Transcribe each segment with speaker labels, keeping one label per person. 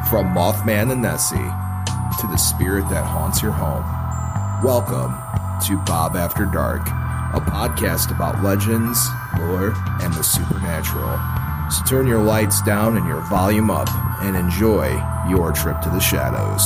Speaker 1: From Mothman and Nessie to the spirit that haunts your home, welcome to Bob After Dark, a podcast about legends, lore, and the supernatural. So turn your lights down and your volume up and enjoy your trip to the shadows.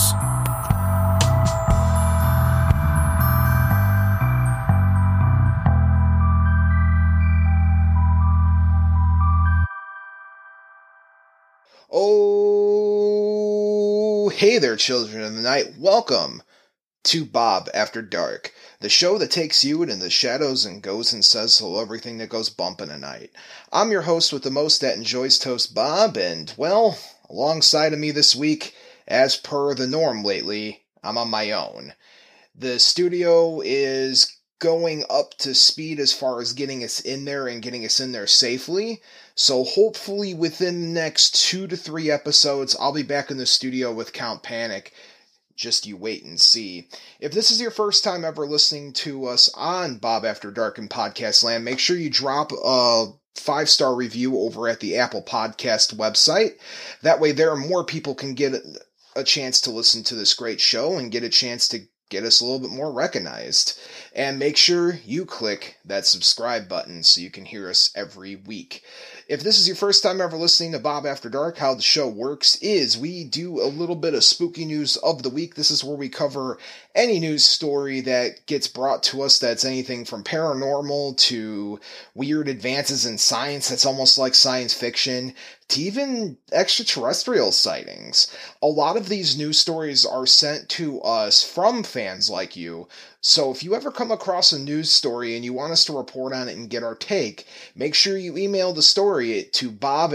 Speaker 1: Oh, hey there, children of the night. Welcome to Bob After Dark, the show that takes you into the shadows and goes and says hello everything that goes bump in a night. I'm your host with the most that enjoys toast, Bob, and, well, alongside of me this week, as per the norm lately, I'm on my own. The studio is going up to speed as far as getting us in there and getting us in there safely. So hopefully within the next 2 to 3 episodes, I'll be back in the studio with Count Panic. Just you wait and see. If this is your first time ever listening to us on Bob After Dark in Podcast Land, make sure you drop a 5-star review over at the Apple Podcast website. That way there are more people can get a chance to listen to this great show and get a chance to get us a little bit more recognized. And make sure you click that subscribe button so you can hear us every week. If this is your first time ever listening to Bob After Dark, how the show works is we do a little bit of spooky news of the week. This is where we cover any news story that gets brought to us that's anything from paranormal to weird advances in science that's almost like science fiction to even extraterrestrial sightings. A lot of these news stories are sent to us from fans like you. So if you ever come across a news story and you want us to report on it and get our take, make sure you email the story to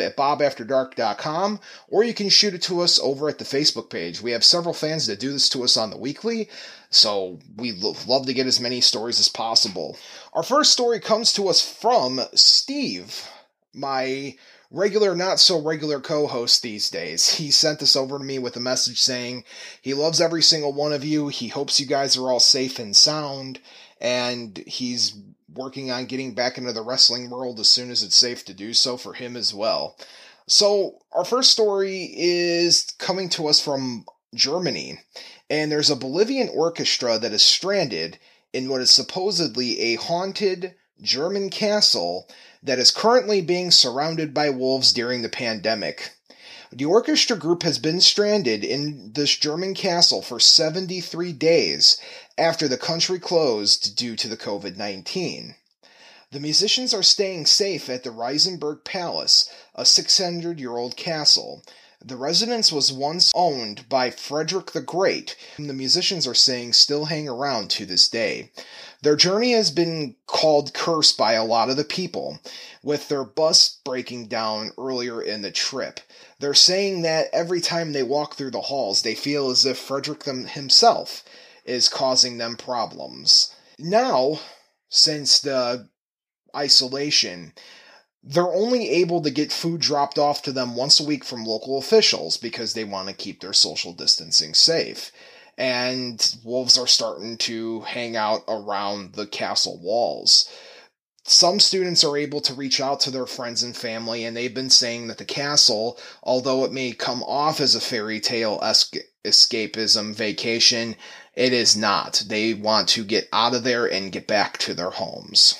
Speaker 1: bob@bobafterdark.com, or you can shoot it to us over at the Facebook page. We have several fans that do this to us on the weekly, so we love to get as many stories as possible. Our first story comes to us from Steve, my regular, not so regular co-host these days. He sent this over to me with a message saying he loves every single one of you. He hopes you guys are all safe and sound, and he's working on getting back into the wrestling world as soon as it's safe to do so for him as well. So our first story is coming to us from Germany, and there's a Bolivian orchestra that is stranded in what is supposedly a haunted German castle that is currently being surrounded by wolves during the pandemic. The orchestra group has been stranded in this German castle for 73 days after the country closed due to the COVID-19. The musicians are staying safe at the Reisenberg Palace, a 600-year-old castle. The residence was once owned by Frederick the Great, whom the musicians are saying still hang around to this day. Their journey has been called cursed by a lot of the people, with their bus breaking down earlier in the trip. They're saying that every time they walk through the halls, they feel as if Frederick himself is causing them problems. Now, since the isolation, they're only able to get food dropped off to them once a week from local officials because they want to keep their social distancing safe. And wolves are starting to hang out around the castle walls. Some students are able to reach out to their friends and family, and they've been saying that the castle, although it may come off as a fairy tale escapism vacation, it is not. They want to get out of there and get back to their homes.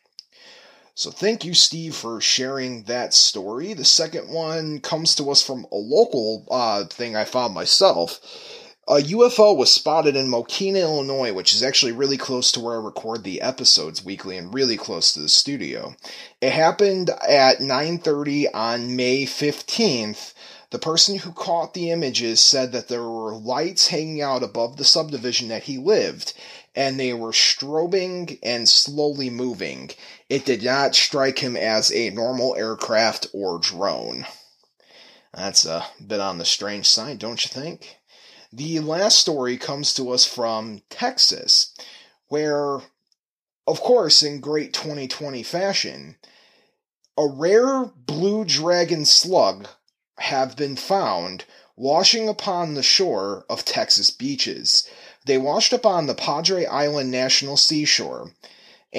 Speaker 1: So thank you, Steve, for sharing that story. The second one comes to us from a local thing I found myself. A UFO was spotted in Mokina, Illinois, which is actually really close to where I record the episodes weekly and really close to the studio. It happened at 9:30 on May 15th. The person who caught the images said that there were lights hanging out above the subdivision that he lived, and they were strobing and slowly moving. It did not strike him as a normal aircraft or drone. That's a bit on the strange side, don't you think? The last story comes to us from Texas, where, of course, in great 2020 fashion, a rare blue dragon slug have been found washing upon the shore of Texas beaches. They washed up on the Padre Island National Seashore.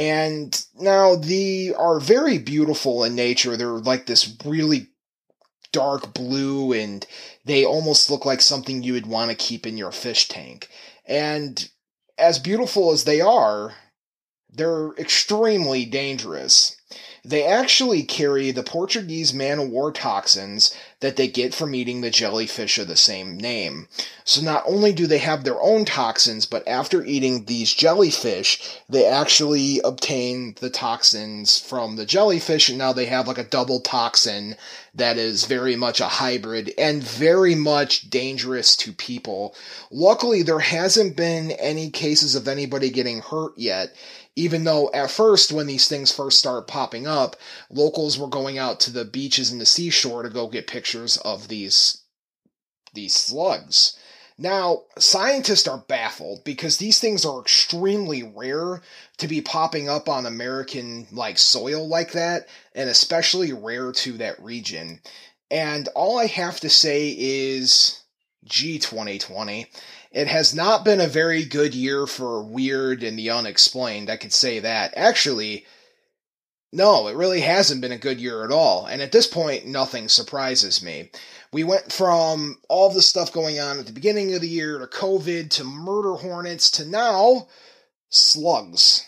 Speaker 1: And now they are very beautiful in nature. They're like this really dark blue, and they almost look like something you would want to keep in your fish tank. And as beautiful as they are, they're extremely dangerous. They actually carry the Portuguese man-o'-war toxins that they get from eating the jellyfish of the same name. So not only do they have their own toxins, but after eating these jellyfish, they actually obtain the toxins from the jellyfish, and now they have like a double toxin that is very much a hybrid and very much dangerous to people. Luckily, there hasn't been any cases of anybody getting hurt yet, even though at first, when these things first started popping up, locals were going out to the beaches and the seashore to go get pictures of these slugs. Now, scientists are baffled because these things are extremely rare to be popping up on American soil like that, and especially rare to that region. And all I have to say is, gee, 2020. It has not been a very good year for weird and the unexplained, I could say that. Actually, no, it really hasn't been a good year at all, and at this point, nothing surprises me. We went from all the stuff going on at the beginning of the year, to COVID, to murder hornets, to now, slugs.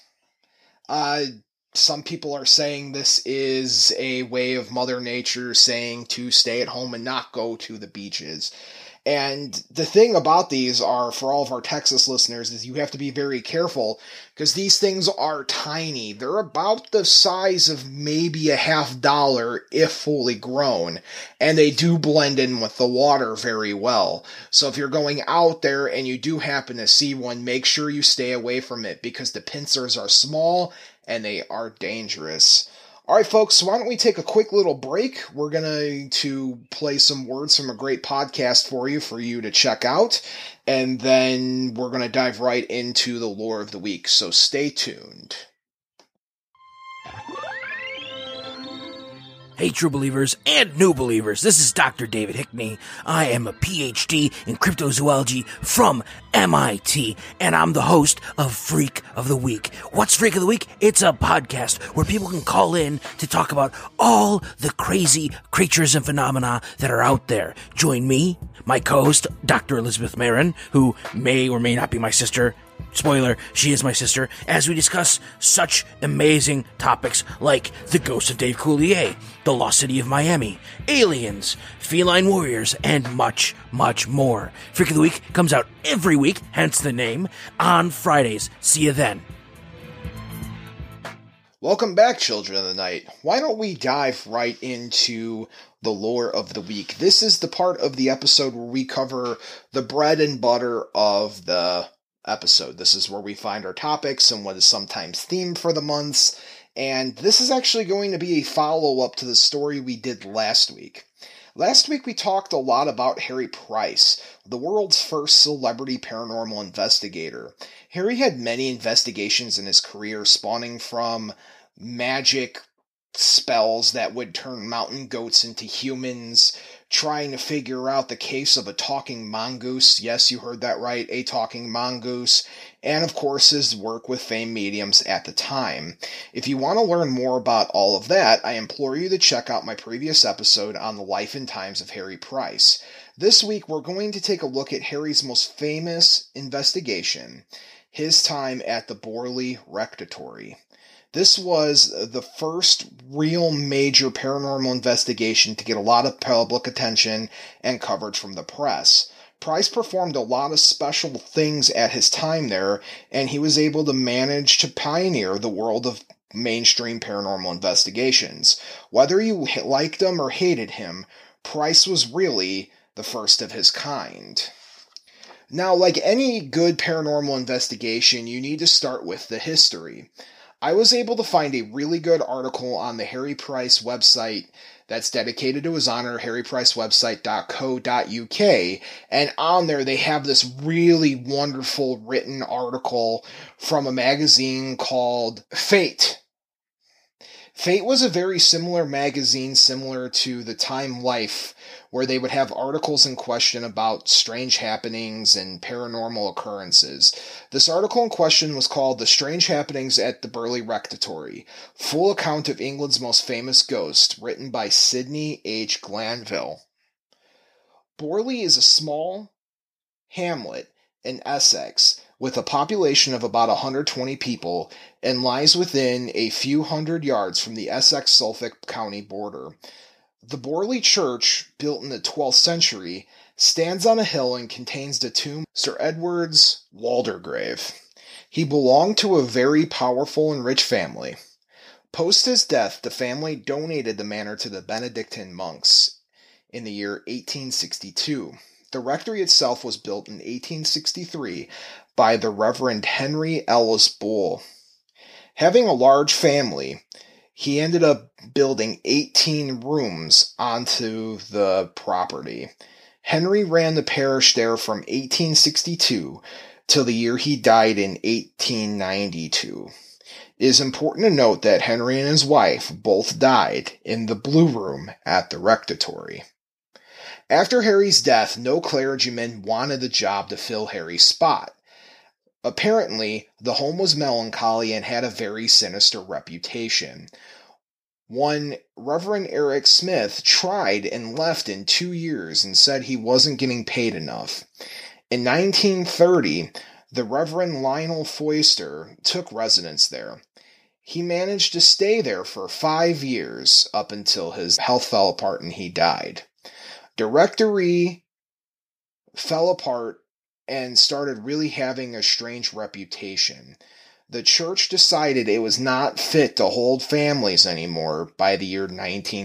Speaker 1: Some people are saying this is a way of Mother Nature saying to stay at home and not go to the beaches. And the thing about these are, for all of our Texas listeners, is you have to be very careful because these things are tiny. They're about the size of maybe a $50 if fully grown, and they do blend in with the water very well. So if you're going out there and you do happen to see one, make sure you stay away from it because the pincers are small and they are dangerous. Alright folks, so why don't we take a quick little break. We're going to play some words from a great podcast for you to check out, and then we're going to dive right into the lore of the week, so stay tuned.
Speaker 2: Hey, true believers and new believers, this is Dr. David Hickney. I am a PhD in cryptozoology from MIT, and I'm the host of Freak of the Week. What's Freak of the Week? It's a podcast where people can call in to talk about all the crazy creatures and phenomena that are out there. Join me, my co-host, Dr. Elizabeth Marin, who may or may not be my sister. Spoiler, she is my sister, as we discuss such amazing topics like the ghost of Dave Coulier, the lost city of Miami, aliens, feline warriors, and much, much more. Freak of the Week comes out every week, hence the name, on Fridays. See you then.
Speaker 1: Welcome back, Children of the Night. Why don't we dive right into the lore of the week? This is the part of the episode where we cover the bread and butter of the episode. This is where we find our topics and what is sometimes themed for the months, and this is actually going to be a follow-up to the story we did last week. Last week we talked a lot about Harry Price, the world's first celebrity paranormal investigator. Harry had many investigations in his career, spawning from magic spells that would turn mountain goats into humans, trying to figure out the case of a talking mongoose. Yes, you heard that right, a talking mongoose. And of course, his work with famed mediums at the time. If you want to learn more about all of that, I implore you to check out my previous episode on the life and times of Harry Price. This week, we're going to take a look at Harry's most famous investigation, his time at the Borley Rectory. This was the first real major paranormal investigation to get a lot of public attention and coverage from the press. Price performed a lot of special things at his time there, and he was able to manage to pioneer the world of mainstream paranormal investigations. Whether you liked him or hated him, Price was really the first of his kind. Now, like any good paranormal investigation, you need to start with the history. I was able to find a really good article on the Harry Price website that's dedicated to his honor, harrypricewebsite.co.uk, and on there they have this really wonderful written article from a magazine called Fate. Fate was a very similar magazine, similar to the Time Life, where they would have articles in question about strange happenings and paranormal occurrences. This article in question was called The Strange Happenings at the Burley Rectory, Full Account of England's Most Famous Ghost, written by Sidney H. Glanville. Borley is a small hamlet in Essex with a population of about 120 people and lies within a few hundred yards from the Essex-Suffolk County border. The Borley Church, built in the 12th century, stands on a hill and contains the tomb of Sir Edward's Waldegrave. He belonged to a very powerful and rich family. Post his death, the family donated the manor to the Benedictine monks in the year 1862. The rectory itself was built in 1863 by the Reverend Henry Ellis Bull. Having a large family, he ended up building 18 rooms onto the property. Henry ran the parish there from 1862 till the year he died in 1892. It is important to note that Henry and his wife both died in the Blue Room at the rectory. After Harry's death, no clergyman wanted the job to fill Harry's spot. Apparently, the home was melancholy and had a very sinister reputation. One Reverend Eric Smith tried and left in 2 years and said he wasn't getting paid enough. In 1930, the Reverend Lionel Foister took residence there. He managed to stay there for 5 years up until his health fell apart and he died. The rectory fell apart and started really having a strange reputation. The church decided it was not fit to hold families anymore by the year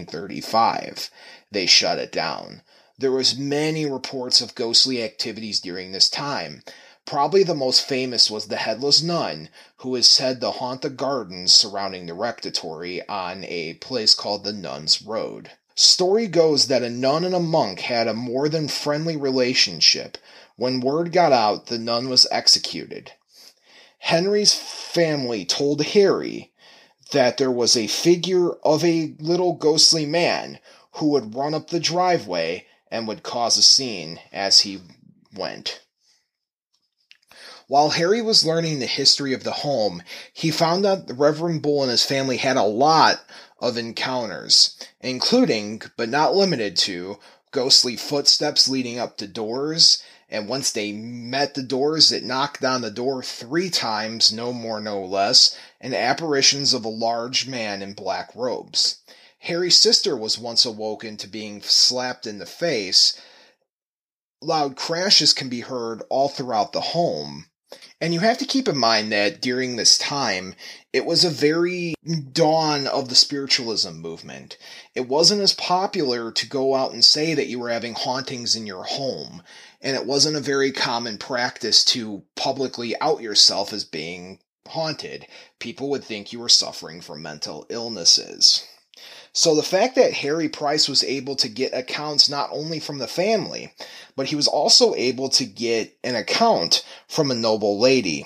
Speaker 1: 1935. They shut it down. There was many reports of ghostly activities during this time. Probably the most famous was the Headless Nun, who is said to haunt the gardens surrounding the rectory on a place called the Nuns Road. Story goes that a nun and a monk had a more than friendly relationship. When word got out, the nun was executed. Henry's family told Harry that there was a figure of a little ghostly man who would run up the driveway and would cause a scene as he went. While Harry was learning the history of the home, he found out the Reverend Bull and his family had a lot of encounters, including, but not limited to, ghostly footsteps leading up to doors, and once they met the doors, it knocked on the door 3 times, no more, no less, and apparitions of a large man in black robes. Harry's sister was once awoken to being slapped in the face. Loud crashes can be heard all throughout the home. And you have to keep in mind that during this time, it was a very dawn of the spiritualism movement. It wasn't as popular to go out and say that you were having hauntings in your home, and it wasn't a very common practice to publicly out yourself as being haunted. People would think you were suffering from mental illnesses. So the fact that Harry Price was able to get accounts not only from the family, but he was also able to get an account from a noble lady.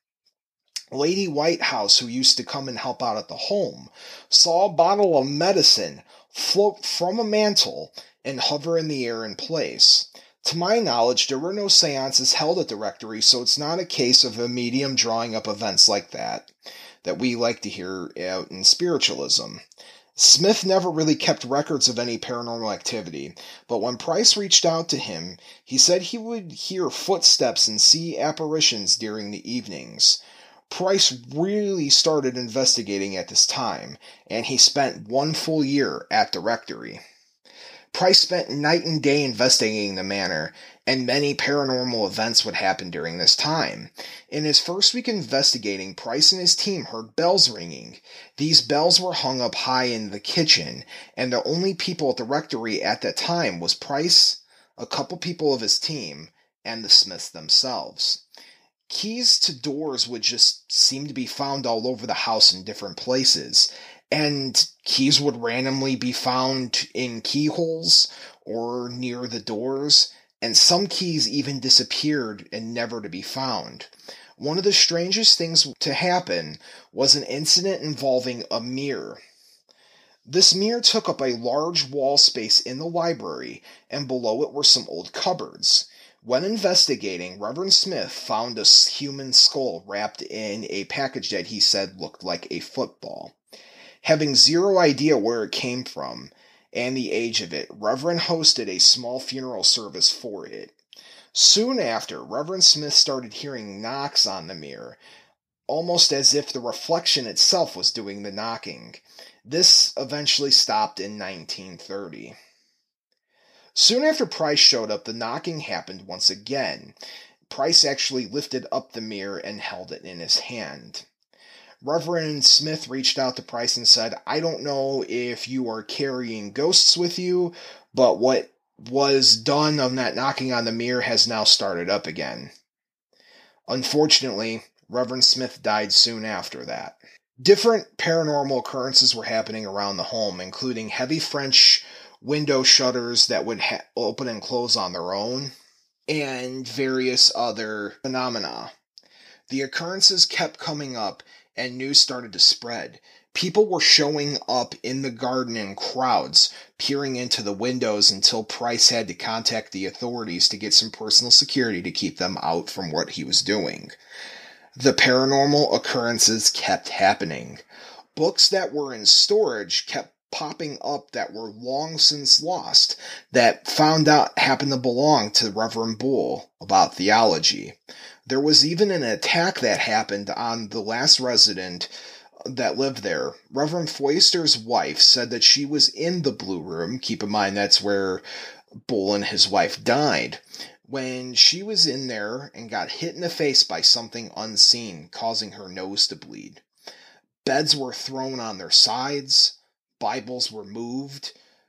Speaker 1: Lady Whitehouse, who used to come and help out at the home, saw a bottle of medicine float from a mantle and hover in the air in place. To my knowledge, there were no seances held at the rectory, so it's not a case of a medium drawing up events like that we like to hear out in spiritualism. Smith never really kept records of any paranormal activity, but when Price reached out to him, he said he would hear footsteps and see apparitions during the evenings. Price really started investigating at this time, and he spent 1 full year at the rectory. Price spent night and day investigating the manor, and many paranormal events would happen during this time. In his first week investigating, Price and his team heard bells ringing. These bells were hung up high in the kitchen, and the only people at the rectory at that time was Price, a couple people of his team, and the Smiths themselves. Keys to doors would just seem to be found all over the house in different places, and keys would randomly be found in keyholes or near the doors, and some keys even disappeared and never to be found. One of the strangest things to happen was an incident involving a mirror. This mirror took up a large wall space in the library, and below it were some old cupboards. When investigating, Reverend Smith found a human skull wrapped in a package that he said looked like a football. Having zero idea where it came from and the age of it, Reverend hosted a small funeral service for it. Soon after, Reverend Smith started hearing knocks on the mirror, almost as if the reflection itself was doing the knocking. This eventually stopped in 1930. Soon after Price showed up, the knocking happened once again. Price actually lifted up the mirror and held it in his hand. Reverend Smith reached out to Price and said, "I don't know if you are carrying ghosts with you, but what was done on that knocking on the mirror has now started up again." Unfortunately, Reverend Smith died soon after that. Different paranormal occurrences were happening around the home, including heavy French window shutters that would open and close on their own, and various other phenomena. The occurrences kept coming up, and news started to spread. People were showing up in the garden in crowds, peering into the windows until Price had to contact the authorities to get some personal security to keep them out from what he was doing. The paranormal occurrences kept happening. Books that were in storage kept popping up that were long since lost, that found out happened to belong to Reverend Bull about theology. There was even an attack that happened on the last resident that lived there. Reverend Foister's wife said that she was in the Blue Room. Keep in mind that's where Bull and his wife died. When she was in there and got hit in the face by something unseen, causing her nose to bleed. Beds were thrown on their sides, Bibles were moved,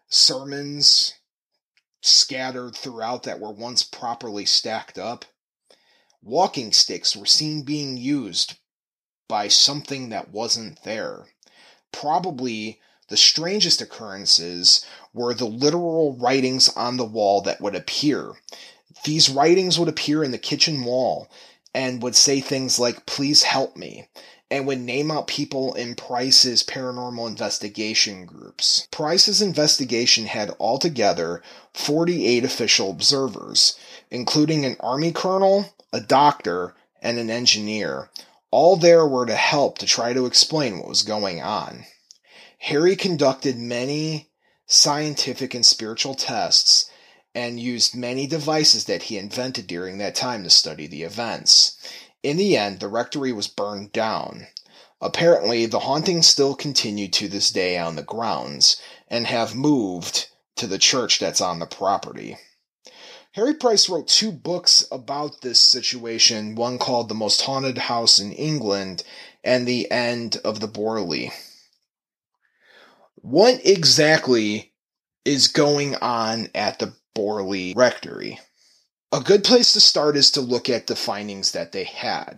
Speaker 1: sermons scattered throughout that were once properly stacked up. Walking sticks were seen being used by something that wasn't there. Probably the strangest occurrences were the literal writings on the wall that would appear. These writings would appear in the kitchen wall and would say things like, "Please help me," and would name out people in Price's paranormal investigation groups. Price's investigation had altogether 48 official observers, including an Army colonel, a doctor, and an engineer. All there were to help to try to explain what was going on. Harry conducted many scientific and spiritual tests and used many devices that he invented during that time to study the events. In the end, the rectory was burned down. Apparently, the hauntings still continue to this day on the grounds, and have moved to the church that's on the property. Harry Price wrote 2 books about this situation, one called The Most Haunted House in England, and The End of the Borley. What exactly is going on at the Borley Rectory? A good place to start is to look at the findings that they had.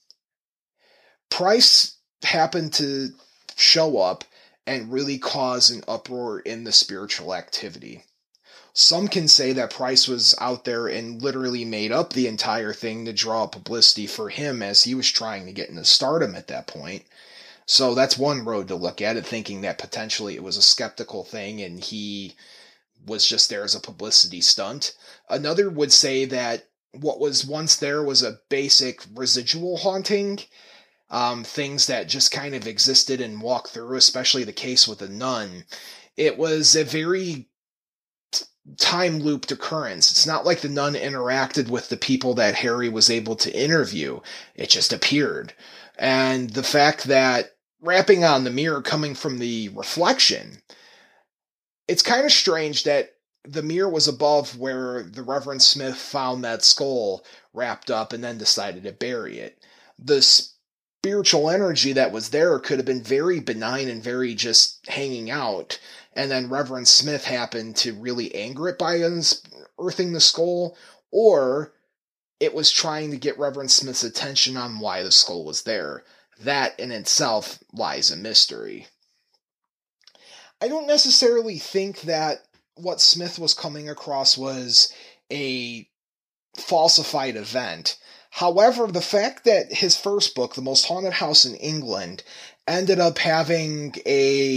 Speaker 1: Price happened to show up and really cause an uproar in the spiritual activity. Some can say that Price was out there and literally made up the entire thing to draw publicity for him as he was trying to get into stardom at that point. So that's one road to look at it, thinking that potentially it was a skeptical thing and he was just there as a publicity stunt. Another would say that what was once there was a basic residual haunting, things that just kind of existed and walked through, especially the case with the nun. It was a very time-looped occurrence. It's not like the nun interacted with the people that Harry was able to interview. It just appeared. And the fact that wrapping on the mirror coming from the reflection, it's kind of strange that the mirror was above where the Reverend Smith found that skull wrapped up and then decided to bury it. The spiritual energy that was there could have been very benign and very just hanging out, and then Reverend Smith happened to really anger it by unearthing the skull, or it was trying to get Reverend Smith's attention on why the skull was there. That in itself lies a mystery. I don't necessarily think that what Smith was coming across was a falsified event. However, the fact that his first book, The Most Haunted House in England, ended up having a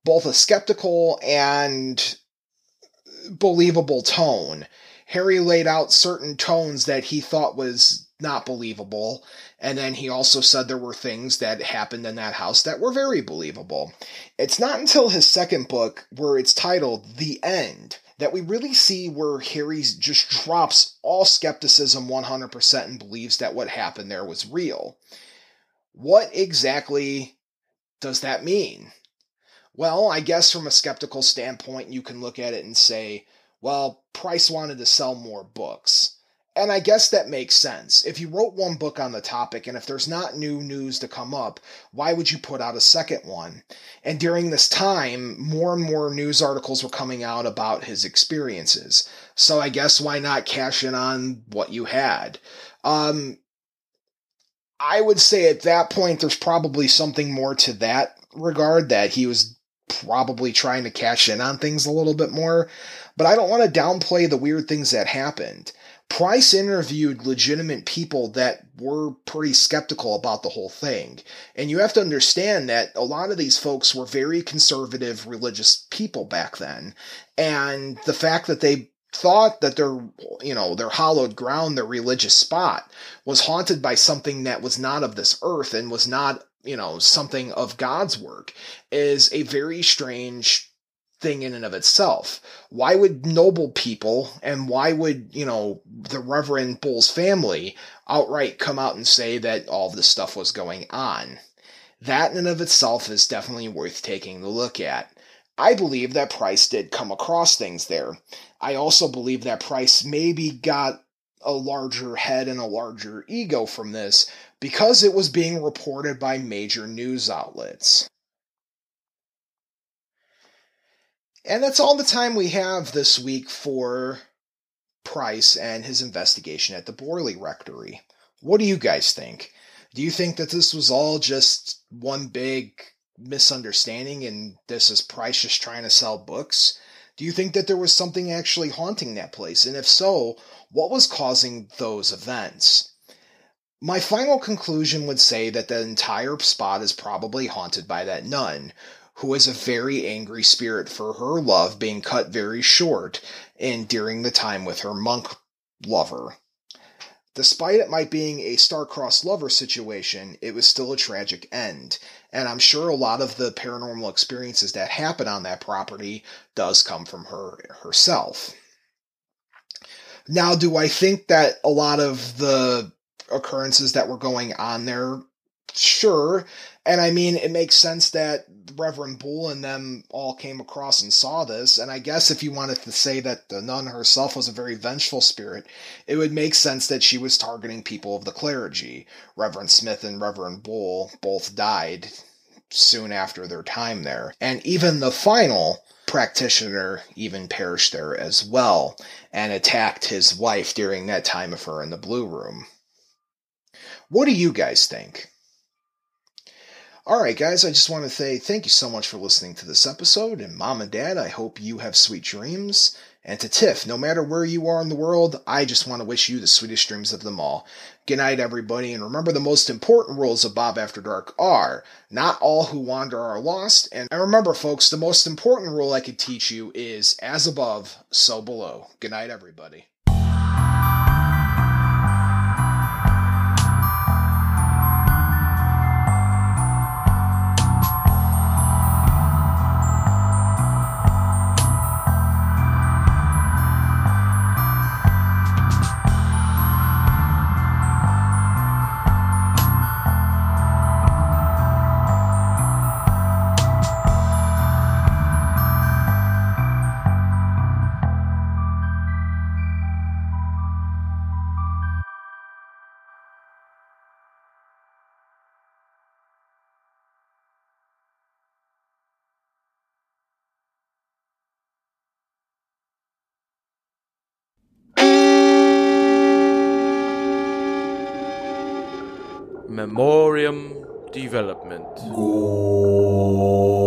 Speaker 1: both a skeptical and believable tone. Harry laid out certain tones that he thought was not believable, and then he also said there were things that happened in that house that were very believable. It's not until his second book, where it's titled The End, that we really see where Harry just drops all skepticism 100% and believes that what happened there was real. What exactly does that mean? Well, I guess from a skeptical standpoint, you can look at it and say, well, Price wanted to sell more books. And I guess that makes sense. If you wrote one book on the topic, and if there's not new news to come up, why would you put out a second one? And during this time, more and more news articles were coming out about his experiences. So I guess why not cash in on what you had? I would say at that point, there's probably something more to that regard, that he was probably trying to cash in on things a little bit more. But I don't want to downplay the weird things that happened. Price interviewed legitimate people that were pretty skeptical about the whole thing. And you have to understand that a lot of these folks were very conservative religious people back then. And the fact that they thought that their hallowed ground, their religious spot, was haunted by something that was not of this earth and was not, something of God's work, is a very strange thing in and of itself. Why would noble people, and why would, the Reverend Bull's family outright come out and say that all this stuff was going on? That in and of itself is definitely worth taking a look at. I believe that Price did come across things there. I also believe that Price maybe got a larger head and a larger ego from this because it was being reported by major news outlets. And that's all the time we have this week for Price and his investigation at the Borley Rectory. What do you guys think? Do you think that this was all just one big misunderstanding and this is Price just trying to sell books? Do you think that there was something actually haunting that place? And if so, what was causing those events? My final conclusion would say that the entire spot is probably haunted by that nun, who is a very angry spirit for her love being cut very short during the time with her monk lover. Despite it might being a star-crossed lover situation, it was still a tragic end, and I'm sure a lot of the paranormal experiences that happen on that property does come from her herself. Now, do I think that a lot of the occurrences that were going on there? Sure. And I mean, it makes sense that Reverend Bull and them all came across and saw this. And I guess if you wanted to say that the nun herself was a very vengeful spirit, it would make sense that she was targeting people of the clergy. Reverend Smith and Reverend Bull both died soon after their time there. And even the final practitioner even perished there as well and attacked his wife during that time of her in the Blue Room. What do you guys think? Alright guys, I just want to say thank you so much for listening to this episode, and Mom and Dad, I hope you have sweet dreams. And to Tiff, no matter where you are in the world, I just want to wish you the sweetest dreams of them all. Good night everybody, and remember the most important rules of Bob After Dark are, not all who wander are lost, and remember folks, the most important rule I could teach you is, as above, so below. Good night everybody.
Speaker 3: Memoriam Development.